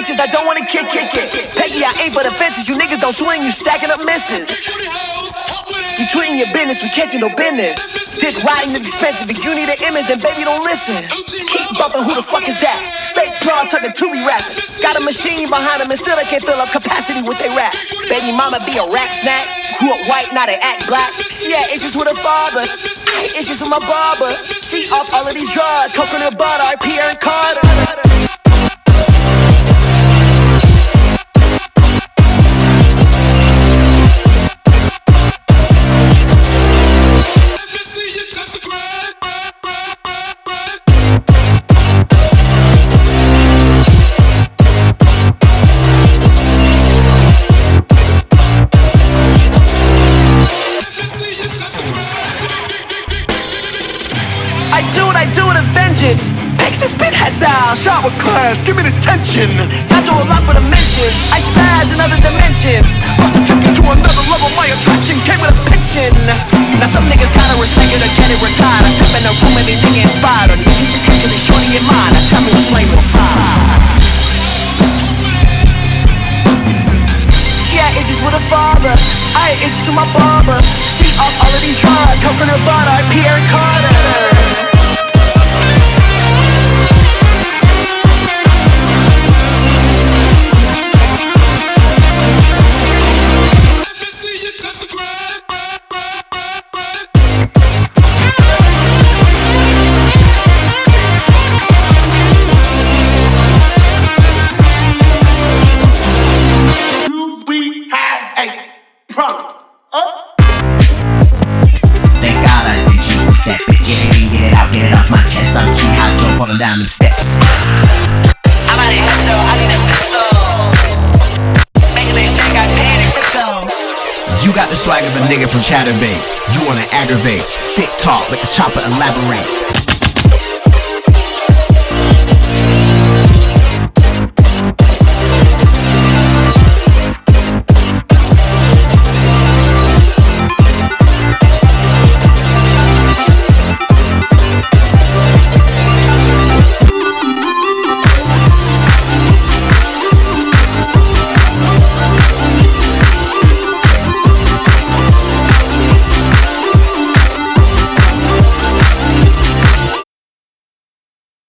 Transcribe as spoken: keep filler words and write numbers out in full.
bitches, I don't wanna kick, kick it. Peggy, I ain't for the fences. You niggas don't swing, you stacking up misses. You tweeting your business, we catching no business. Dick riding is expensive. If you need an image, then baby, don't listen. Keep bumping, who the fuck is that? Fake broad talking to me rappers. Got a machine behind them and still they can't fill up capacity with their rap. Baby mama be a rack snack. Grew up white, now they act black. She had issues with her father. I had issues with my barber. She off all of these drugs. Coconut butter, R P Aaron Carter. I do what I do with a vengeance. Makes the spin heads out. Shot with class, give me the tension. I do a lot for the mentions. I spaz in other dimensions. About to take you to another level. My attraction came with a pension. Now some niggas gotta respect it or get it retired. I step in the room and they nigga inspired. Or niggas just hate cause they shorty in mine. Now tell me what's lame with a five. She had issues with her father. I had issues with my barber. She off all of these drugs. Coconut butter, R P Aaron Carter. Down them steps. I'm out of crypto, I need a crypto. Making they think I paid in crypto. You got the swag of a nigga from Chatterbait. You wanna aggravate, stick talk, let the chopper elaborate.